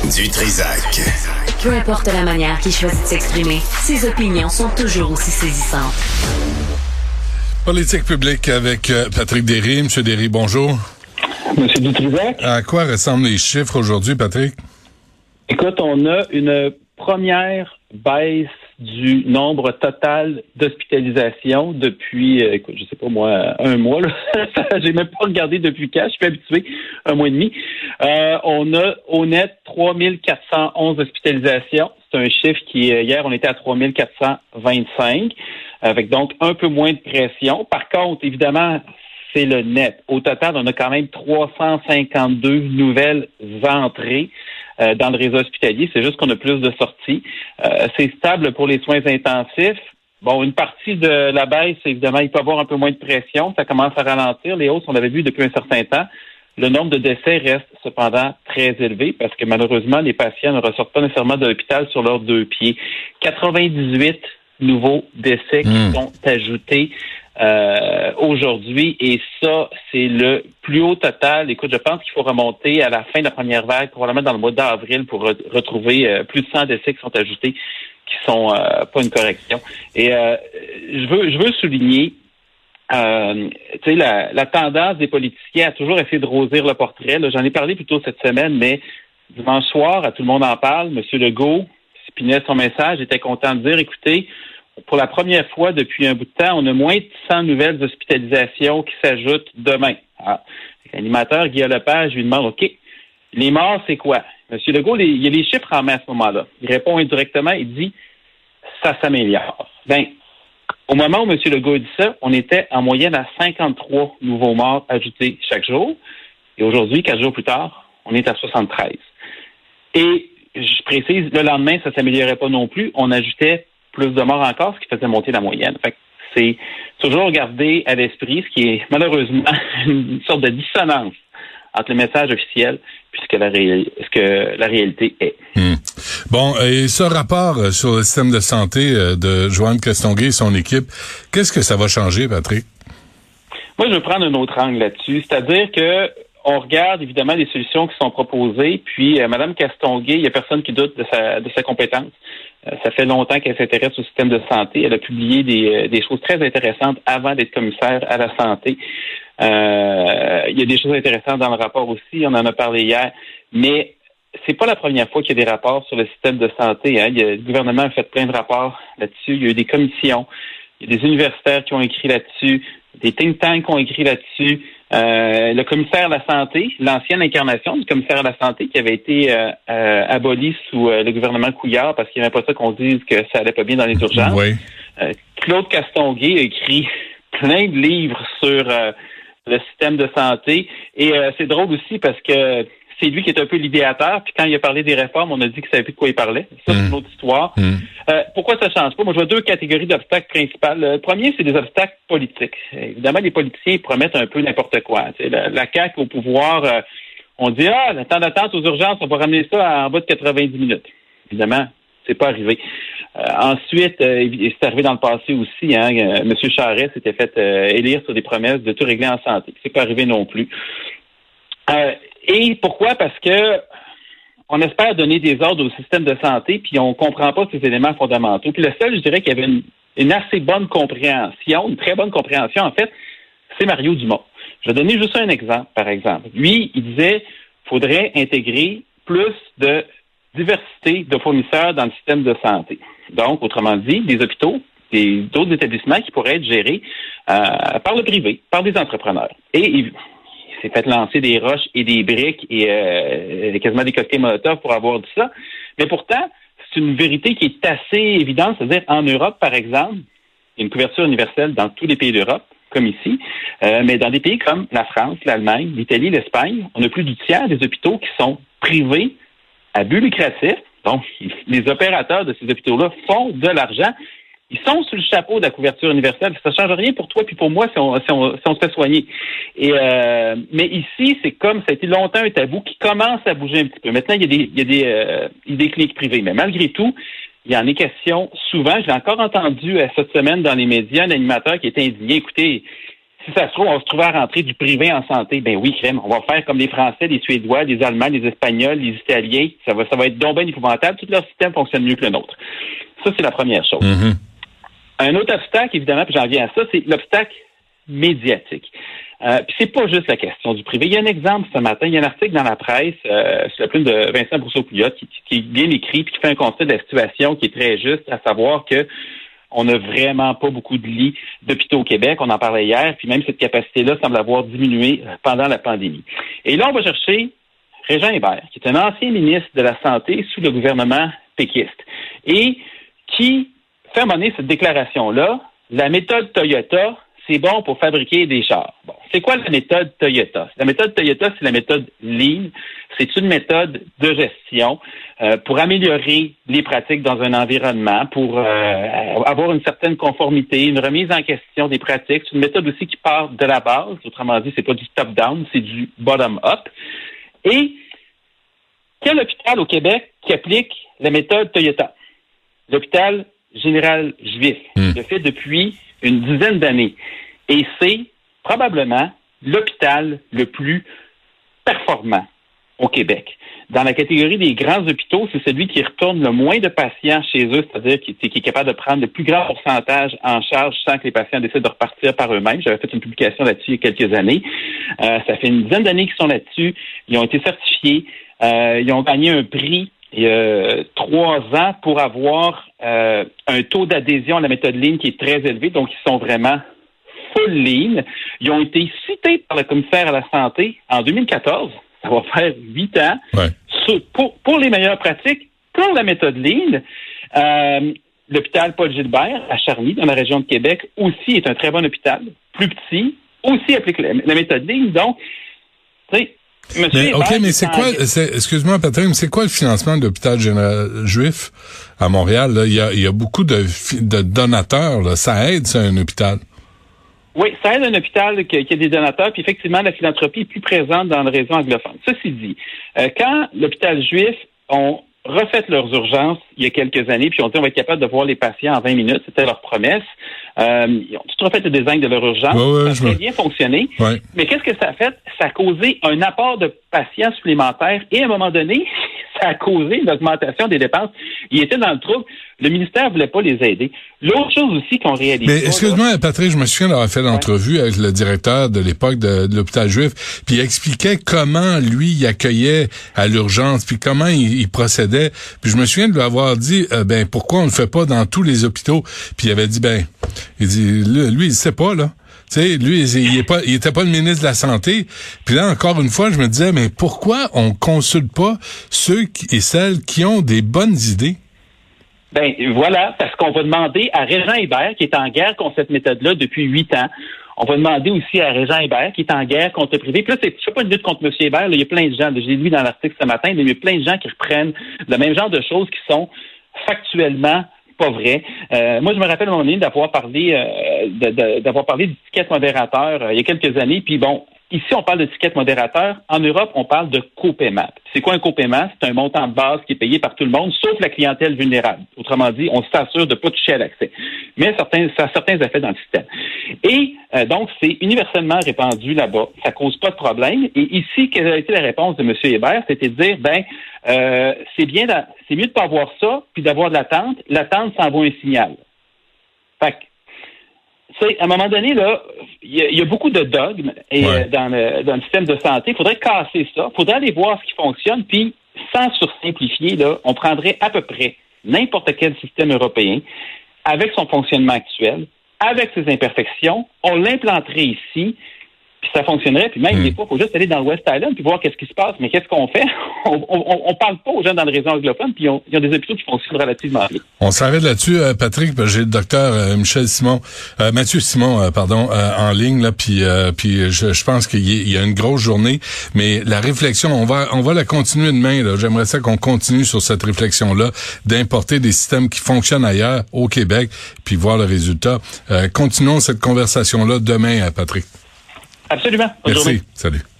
Du Trizac. Peu importe la manière qu'il choisit de s'exprimer, ses opinions sont toujours aussi saisissantes. Politique publique avec Patrick Derry. Monsieur Derry, bonjour. Monsieur Dutrizac. À quoi ressemblent les chiffres aujourd'hui, Patrick? Écoute, on a une première baisse du nombre total d'hospitalisations depuis, je sais pas moi, un mois. Là. J'ai même pas regardé depuis quand. Je suis habitué, un mois et demi. On a au net 3411 hospitalisations. C'est un chiffre qui, hier, on était à 3425, avec donc un peu moins de pression. Par contre, évidemment, c'est le net. Au total, on a quand même 352 nouvelles entrées dans le réseau hospitalier. C'est juste qu'on a plus de sorties. C'est stable pour les soins intensifs. Bon, une partie de la baisse, évidemment, il peut y avoir un peu moins de pression. Ça commence à ralentir. Les hausses, on l'avait vu depuis un certain temps. Le nombre de décès reste cependant très élevé parce que malheureusement, les patients ne ressortent pas nécessairement de l'hôpital sur leurs deux pieds. 98 nouveaux décès qui sont ajoutés aujourd'hui, et ça, c'est le plus haut total. Écoute, je pense qu'il faut remonter à la fin de la première vague, probablement dans le mois d'avril, pour retrouver plus de 100 décès qui sont ajoutés, qui sont pas une correction. Et je veux souligner, tu sais, la tendance des politiciens a toujours essayé de rosir le portrait. Là, j'en ai parlé plus tôt cette semaine, mais dimanche soir, à Tout le monde en parle, M. Legault spinait son message, était content de dire, écoutez, pour la première fois depuis un bout de temps, on a moins de 100 nouvelles hospitalisations qui s'ajoutent demain. Ah. L'animateur Guillaume Lepage lui demande, OK, les morts, c'est quoi? M. Legault, il y a les chiffres en main à ce moment-là. Il répond indirectement, il dit, ça s'améliore. Ben, au moment où M. Legault dit ça, on était en moyenne à 53 nouveaux morts ajoutés chaque jour. Et aujourd'hui, 4 jours plus tard, on est à 73. Et je précise, le lendemain, ça ne s'améliorait pas non plus. On ajoutait plus de morts encore, ce qui faisait monter la moyenne. Fait que c'est toujours garder à l'esprit ce qui est malheureusement une sorte de dissonance entre le message officiel puisque ce que la réalité est. Bon, et ce rapport sur le système de santé de Joanne Castonguay et son équipe, qu'est-ce que ça va changer, Patrick? Moi, je veux prendre un autre angle là-dessus, c'est-à-dire que on regarde évidemment les solutions qui sont proposées, puis Mme Castonguay, il n'y a personne qui doute de sa compétence. Ça fait longtemps qu'elle s'intéresse au système de santé. Elle a publié des choses très intéressantes avant d'être commissaire à la santé. Il y a des choses intéressantes dans le rapport aussi, on en a parlé hier, mais c'est pas la première fois qu'il y a des rapports sur le système de santé. Hein. Le gouvernement a fait plein de rapports là-dessus. Il y a eu des commissions, il y a des universitaires qui ont écrit là-dessus, des think tanks qui ont écrit là-dessus. Le commissaire à la santé, l'ancienne incarnation du commissaire à la santé qui avait été aboli sous le gouvernement Couillard parce qu'il n'y avait pas ça qu'on dise que ça allait pas bien dans les urgences. Oui. Claude Castonguay a écrit plein de livres sur le système de santé et c'est drôle aussi parce que c'est lui qui est un peu l'idéateur, puis quand il a parlé des réformes, on a dit qu'il savait plus de quoi il parlait. Ça, c'est une autre histoire. Pourquoi ça change pas? Moi, je vois deux catégories d'obstacles principales. Le premier, c'est des obstacles politiques. Évidemment, les politiciens promettent un peu n'importe quoi. La CAQ au pouvoir, on dit, le temps d'attente aux urgences, on va ramener ça en bas de 90 minutes. Évidemment, c'est pas arrivé. Ensuite, c'est arrivé dans le passé aussi, hein, M. Charest s'était fait élire sur des promesses de tout régler en santé. C'est pas arrivé non plus. Et pourquoi? Parce que on espère donner des ordres au système de santé, puis on comprend pas ces éléments fondamentaux. Puis le seul, je dirais, qu'il y avait une assez bonne compréhension, une très bonne compréhension, en fait, c'est Mario Dumont. Je vais donner juste un exemple, par exemple. Lui, il disait faudrait intégrer plus de diversité de fournisseurs dans le système de santé. Donc, autrement dit, des hôpitaux, d'autres établissements qui pourraient être gérés par le privé, par des entrepreneurs. Et il s'est fait lancer des roches et des briques et quasiment des cocktails Molotov pour avoir dit ça. Mais pourtant, c'est une vérité qui est assez évidente. C'est-à-dire, en Europe, par exemple, il y a une couverture universelle dans tous les pays d'Europe, comme ici. Mais dans des pays comme la France, l'Allemagne, l'Italie, l'Espagne, on a plus du tiers des hôpitaux qui sont privés à but lucratif. Donc, les opérateurs de ces hôpitaux-là font de l'argent. Ils sont sous le chapeau de la couverture universelle. Ça ne change rien pour toi puis pour moi si on se fait soigner. Mais ici, c'est comme ça a été longtemps un tabou qui commence à bouger un petit peu. Maintenant, il y a des cliniques privées. Mais malgré tout, il y en est question souvent. Je l'ai encore entendu cette semaine dans les médias, un animateur qui était indigné. Écoutez, si ça se trouve, on va se trouver à rentrer du privé en santé. Ben oui, crème, on va faire comme les Français, les Suédois, les Allemands, les Espagnols, les Italiens. Ça va être donc bien épouvantable. Tout leur système fonctionne mieux que le nôtre. Ça, c'est la première chose. Mm-hmm. Un autre obstacle, évidemment, puis j'en viens à ça, c'est l'obstacle médiatique. Puis c'est pas juste la question du privé. Il y a un exemple ce matin, il y a un article dans la presse sur la plume de Vincent Brousseau-Pouliot qui est bien écrit puis qui fait un constat de la situation qui est très juste, à savoir que on n'a vraiment pas beaucoup de lits d'hôpitaux au Québec. On en parlait hier, puis même cette capacité-là semble avoir diminué pendant la pandémie. Et là, on va chercher Régent Hébert, qui est un ancien ministre de la Santé sous le gouvernement péquiste, et qui fait mener cette déclaration-là. La méthode Toyota, c'est bon pour fabriquer des chars. Bon, c'est quoi la méthode Toyota? La méthode Toyota, c'est la méthode Lean. C'est une méthode de gestion pour améliorer les pratiques dans un environnement, pour avoir une certaine conformité, une remise en question des pratiques. C'est une méthode aussi qui part de la base. Autrement dit, c'est pas du top-down, c'est du bottom-up. Et quel hôpital au Québec qui applique la méthode Toyota? L'hôpital général juif. Le fait depuis une dizaine d'années. Et c'est probablement l'hôpital le plus performant au Québec. Dans la catégorie des grands hôpitaux, c'est celui qui retourne le moins de patients chez eux, c'est-à-dire qui est capable de prendre le plus grand pourcentage en charge sans que les patients décident de repartir par eux-mêmes. J'avais fait une publication là-dessus il y a quelques années. Ça fait une dizaine d'années qu'ils sont là-dessus. Ils ont été certifiés. Ils ont gagné un prix il y a 3 ans pour avoir un taux d'adhésion à la méthode Lean qui est très élevé. Donc, ils sont vraiment full Lean. Ils ont été cités par le commissaire à la santé en 2014. Ça va faire 8 ans. Ouais. Pour les meilleures pratiques, pour la méthode Lean. L'hôpital Paul-Gilbert à Charny, dans la région de Québec, aussi est un très bon hôpital, plus petit, aussi applique la méthode Lean. Donc, tu sais, mais c'est quoi, excuse-moi Patrick, mais c'est quoi le financement de l'hôpital général juif à Montréal? Là? Il y a beaucoup de donateurs, là. Ça aide, ça, un hôpital. Oui, ça aide un hôpital qui a des donateurs, puis effectivement, la philanthropie est plus présente dans le réseau anglophone. Ceci dit, quand l'hôpital juif ont refait leurs urgences il y a quelques années, puis on dit on va être capable de voir les patients en 20 minutes, c'était leur promesse. Ils ont tout refait le design de leur urgence, ça a très bien fonctionné. Ouais. Mais qu'est-ce que ça a fait? Ça a causé un apport de patients supplémentaires et à un moment donné, ça a causé une augmentation des dépenses. Ils étaient dans le trouble. Le ministère ne voulait pas les aider. L'autre chose aussi qu'on réalise. Mais excuse-moi, Patrick, je me souviens d'avoir fait l'entrevue avec le directeur de l'époque de l'hôpital juif, puis il expliquait comment lui il accueillait à l'urgence, puis comment il procédait. Puis je me souviens de lui avoir dit, pourquoi on le fait pas dans tous les hôpitaux? Puis il avait dit, il dit, lui il sait pas, là. Tu sais, lui, il était pas le ministre de la Santé. Puis là, encore une fois, je me disais, mais pourquoi on consulte pas ceux et celles qui ont des bonnes idées? Ben voilà, parce qu'on va demander à Régent Hébert, qui est en guerre contre cette méthode-là depuis 8 ans. On va demander aussi à Régent Hébert, qui est en guerre contre le privé. Puis là, c'est pas une lutte contre M. Hébert. Là, il y a plein de gens, j'ai lu dans l'article ce matin, il y a plein de gens qui reprennent le même genre de choses qui sont factuellement pas vrai. Moi, je me rappelle à un moment donné d'avoir parlé d'étiquette modérateur il y a quelques années. Puis bon, ici, on parle d'étiquette modérateur. En Europe, on parle de copaiement. C'est quoi un copaiement? C'est un montant de base qui est payé par tout le monde, sauf la clientèle vulnérable. Autrement dit, on s'assure de ne pas toucher à l'accès. Mais ça a certains effets dans le système. Et donc, c'est universellement répandu là-bas. Ça cause pas de problème. Et ici, quelle a été la réponse de M. Hébert? C'était de dire, c'est mieux de pas avoir ça, puis d'avoir de l'attente. L'attente, ça envoie un signal. Fait que, à un moment donné, là, il y a beaucoup de dogmes dans le système de santé. Il faudrait casser ça. Il faudrait aller voir ce qui fonctionne, puis sans sursimplifier, là, on prendrait à peu près n'importe quel système européen avec son fonctionnement actuel, avec ses imperfections, on l'implanterait ici, puis ça fonctionnerait, puis même des fois, il faut juste aller dans le West Island puis voir qu'est-ce qui se passe. Mais qu'est-ce qu'on fait? On parle pas aux gens dans le réseau anglophone, puis ils ont des hôpitaux qui fonctionnent relativement bien. On s'arrête là-dessus, Patrick. J'ai le docteur Mathieu Simon, en ligne, là, puis je pense qu'il y a une grosse journée, mais la réflexion, on va la continuer demain, là. J'aimerais ça qu'on continue sur cette réflexion-là, d'importer des systèmes qui fonctionnent ailleurs, au Québec, puis voir le résultat. Continuons cette conversation-là demain, Patrick. Absolument. Merci. Salut.